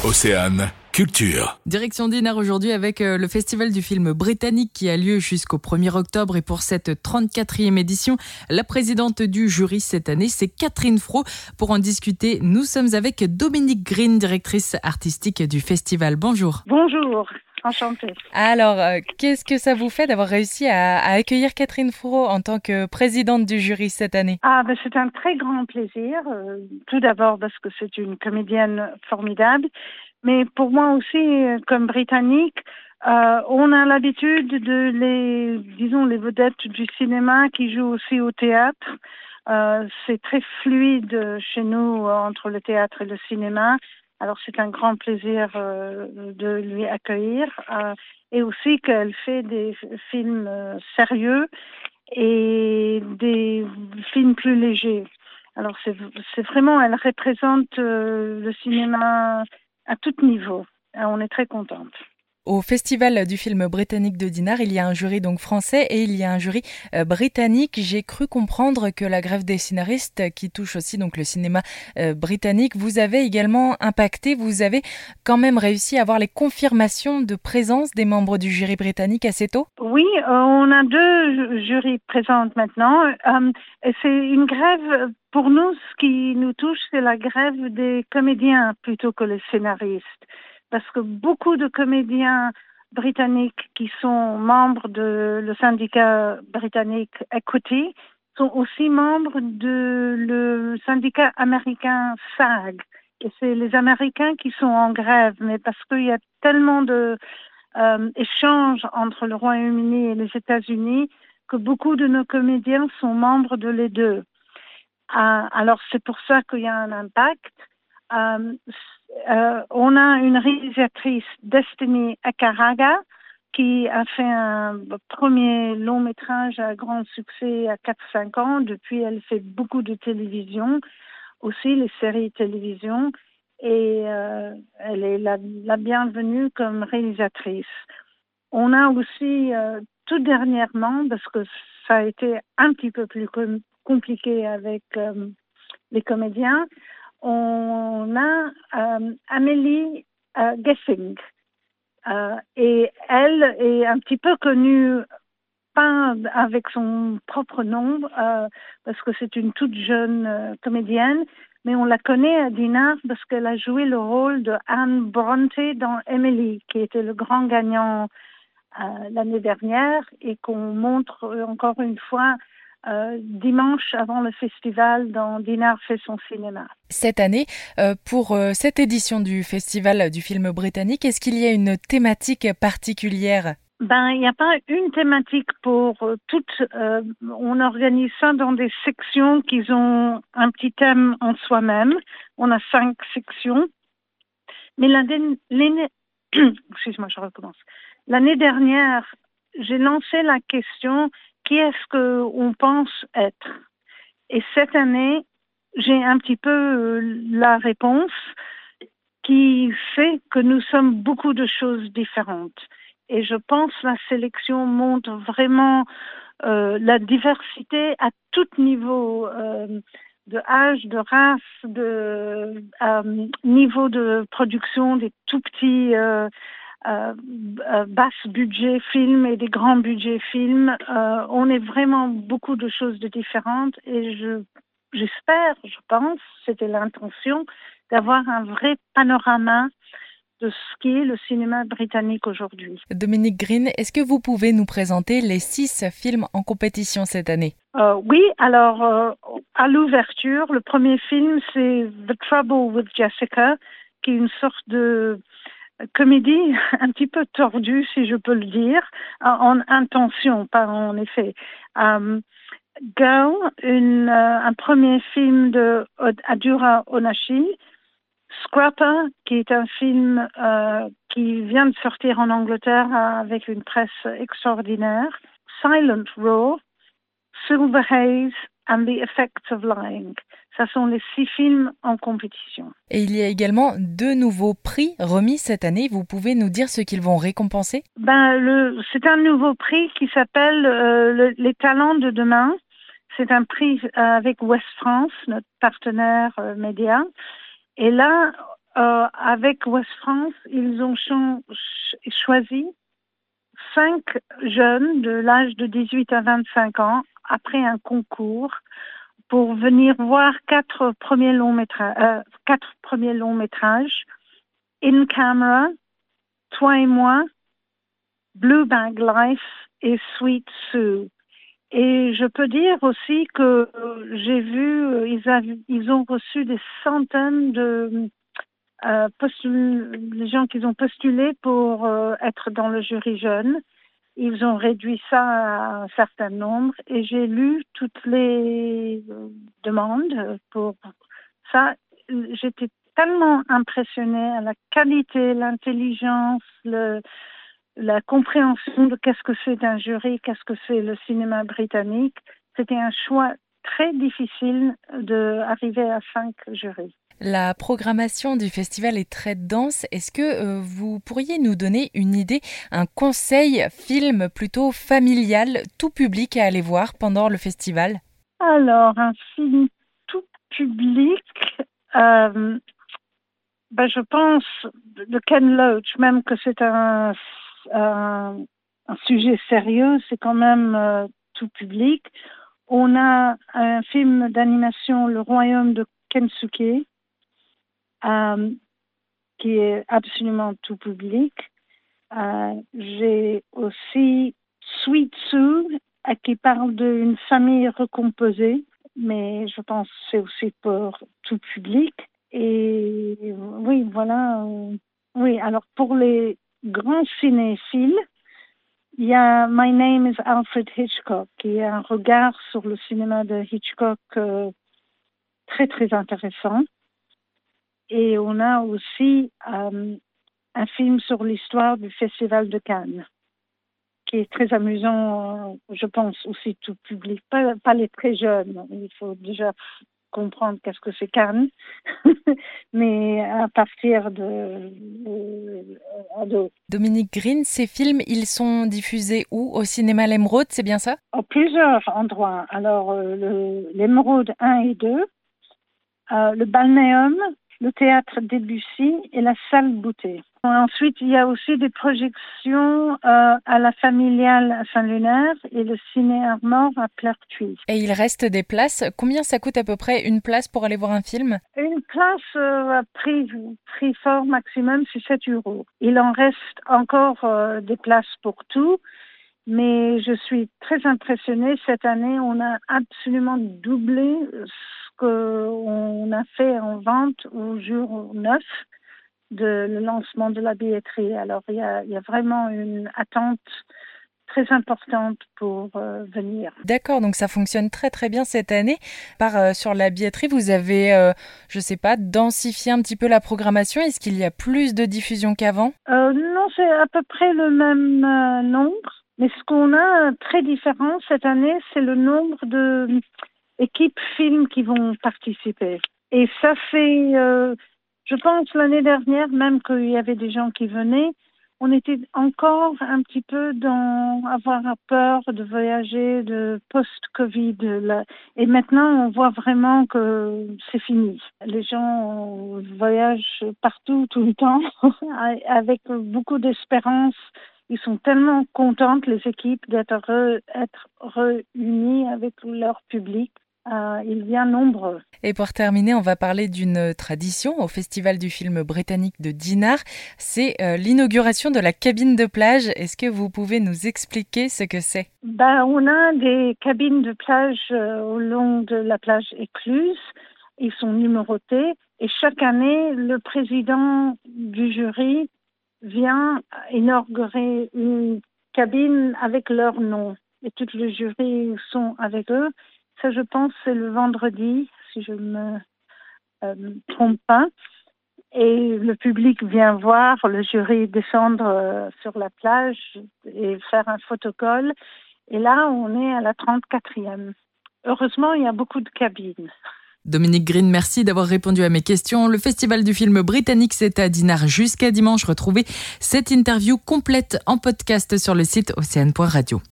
Océane Culture. Direction Dinard aujourd'hui avec le festival du film britannique qui a lieu jusqu'au 1er octobre. Et pour cette 34e édition, la présidente du jury cette année, c'est Catherine Fro. Pour en discuter, nous sommes avec Dominique Green, directrice artistique du festival. Bonjour. Bonjour. Enchantée. Alors, qu'est-ce que ça vous fait d'avoir réussi à accueillir Catherine Fro en tant que présidente du jury cette année? C'est un très grand plaisir. Tout d'abord parce que c'est une comédienne formidable. Mais pour moi aussi, comme Britannique, on a l'habitude de les vedettes du cinéma qui jouent aussi au théâtre. C'est très fluide chez nous entre le théâtre et le cinéma. Alors c'est un grand plaisir de lui accueillir et aussi qu'elle fait des films sérieux et des films plus légers. Alors c'est vraiment, elle représente le cinéma à tout niveau. On est très contente. Au festival du film britannique de Dinard, il y a un jury donc français et il y a un jury britannique. J'ai cru comprendre que la grève des scénaristes, qui touche aussi donc le cinéma britannique, vous avez également impacté. Vous avez quand même réussi à avoir les confirmations de présence des membres du jury britannique assez tôt? Oui, on a 2 jurys présentes maintenant. Et c'est une grève, pour nous, ce qui nous touche, c'est la grève des comédiens plutôt que les scénaristes. Parce que beaucoup de comédiens britanniques qui sont membres de le syndicat britannique Equity sont aussi membres de le syndicat américain SAG. Et c'est les Américains qui sont en grève, mais parce qu'il y a tellement de échanges entre le Royaume-Uni et les États-Unis que beaucoup de nos comédiens sont membres de les deux. Alors c'est pour ça qu'il y a un impact. On a une réalisatrice, Destiny Akaraga, qui a fait un premier long métrage à grand succès à 4-5 ans. Depuis, elle fait beaucoup de télévision, aussi les séries télévision, et elle est la bienvenue comme réalisatrice. On a aussi, tout dernièrement, parce que ça a été un petit peu plus compliqué avec les comédiens, on a Amélie Gessing. Et elle est un petit peu connue, pas avec son propre nom, parce que c'est une toute jeune comédienne, mais on la connaît à Dinard parce qu'elle a joué le rôle de Anne Bronte dans Emily, qui était le grand gagnant l'année dernière et qu'on montre encore une fois dimanche avant le festival dans Dinard fait son cinéma. Cette année, pour cette édition du festival du film britannique, est-ce qu'il y a une thématique particulière? Il n'y a pas une thématique pour toutes. On organise ça dans des sections qui ont un petit thème en soi-même. On a 5 sections. Mais excuse-moi, je recommence. L'année dernière, j'ai lancé la question: qui est-ce qu'on pense être? Et cette année, j'ai un petit peu la réponse qui fait que nous sommes beaucoup de choses différentes. Et je pense que la sélection montre vraiment la diversité à tout niveau, de âge, de race, de niveau de production, des tout petits basse budget films et des grands budgets films. On est vraiment beaucoup de choses de différentes et j'espère, je pense, c'était l'intention, d'avoir un vrai panorama de ce qu'est le cinéma britannique aujourd'hui. Dominique Green, est-ce que vous pouvez nous présenter les 6 films en compétition cette année? Oui, alors à l'ouverture, le premier film, c'est The Trouble with Jessica, qui est une sorte de comédie un petit peu tordue, si je peux le dire, en intention, pas en effet. Girl, un premier film de Adura Onashi. Scrapper, qui est un film qui vient de sortir en Angleterre avec une presse extraordinaire. Silent Roar, Silver Haze and the Effects of Lying. Ce sont les 6 films en compétition. Et il y a également 2 nouveaux prix remis cette année. Vous pouvez nous dire ce qu'ils vont récompenser? C'est un nouveau prix qui s'appelle les talents de demain. C'est un prix avec Ouest France, notre partenaire média. Et là, avec Ouest France, ils ont choisi 5 jeunes de l'âge de 18 à 25 ans après un concours pour venir voir 4 premiers longs métrages, In Camera, Toi et moi, Blue Bag Life et Sweet Sue. Et je peux dire aussi que j'ai vu, ils ont reçu des centaines de les gens qui ont postulé pour être dans le jury jeune. Ils ont réduit ça à un certain nombre et j'ai lu toutes les demandes pour ça. J'étais tellement impressionnée à la qualité, l'intelligence, la compréhension de qu'est-ce que c'est un jury, qu'est-ce que c'est le cinéma britannique. C'était un choix très difficile d'arriver à 5 jurys. La programmation du festival est très dense. Est-ce que vous pourriez nous donner une idée, un conseil film plutôt familial, tout public à aller voir pendant le festival? Alors, un film tout public, je pense de Ken Loach, même que c'est un sujet sérieux, c'est quand même tout public. On a un film d'animation, Le Royaume de Kensuke, qui est absolument tout public. J'ai aussi Sweet Sue, qui parle d'une famille recomposée, mais je pense que c'est aussi pour tout public. Et oui, voilà. Oui, alors pour les grands cinéphiles, il y a My Name is Alfred Hitchcock, qui est un regard sur le cinéma de Hitchcock très, très intéressant. Et on a aussi un film sur l'histoire du Festival de Cannes, qui est très amusant, je pense, aussi tout public. Pas les très jeunes, il faut déjà comprendre qu'est-ce que c'est Cannes, mais à partir de ados. Dominique Green, ces films, ils sont diffusés où? Au cinéma L'Émeraude, c'est bien ça? À plusieurs endroits. Alors, l'Émeraude 1 et 2, le Balnéum, le théâtre Debussy et la salle Boutet. Ensuite, il y a aussi des projections à la Familiale à Saint-Lunaire et le Ciné Armor à Pleurtuis. Et il reste des places. Combien ça coûte à peu près une place pour aller voir un film? Une place à prix fort maximum, c'est 7 €. Il en reste encore des places pour tout. Mais je suis très impressionnée. Cette année, on a absolument doublé ce qu'on a fait en vente au jour 9 de le lancement de la billetterie. Alors, il y a vraiment une attente très importante pour venir. D'accord, donc ça fonctionne très très bien cette année. Sur la billetterie, vous avez, densifié un petit peu la programmation. Est-ce qu'il y a plus de diffusion qu'avant? Non, c'est à peu près le même nombre. Mais ce qu'on a très différent cette année, c'est le nombre d'équipes films qui vont participer. Et ça fait, je pense l'année dernière, même qu'il y avait des gens qui venaient, on était encore un petit peu dans avoir peur de voyager, de post-Covid. Et maintenant, on voit vraiment que c'est fini. Les gens voyagent partout, tout le temps, avec beaucoup d'espérance. Ils sont tellement contentes, les équipes, d'être réunies avec leur public. Ils viennent nombreux. Et pour terminer, on va parler d'une tradition au Festival du film britannique de Dinard. C'est l'inauguration de la cabine de plage. Est-ce que vous pouvez nous expliquer ce que c'est? On a des cabines de plage au long de la plage écluse. Ils sont numérotés. Et chaque année, le président du jury vient inaugurer une cabine avec leur nom. Et tout le jury sont avec eux. Ça, je pense, c'est le vendredi, si je ne me trompe pas. Et le public vient voir le jury descendre sur la plage et faire un photocall. Et là, on est à la 34e. Heureusement, il y a beaucoup de cabines. Dominique Green, merci d'avoir répondu à mes questions. Le Festival du film britannique, c'est à Dinard jusqu'à dimanche. Retrouvez cette interview complète en podcast sur le site océane.radio.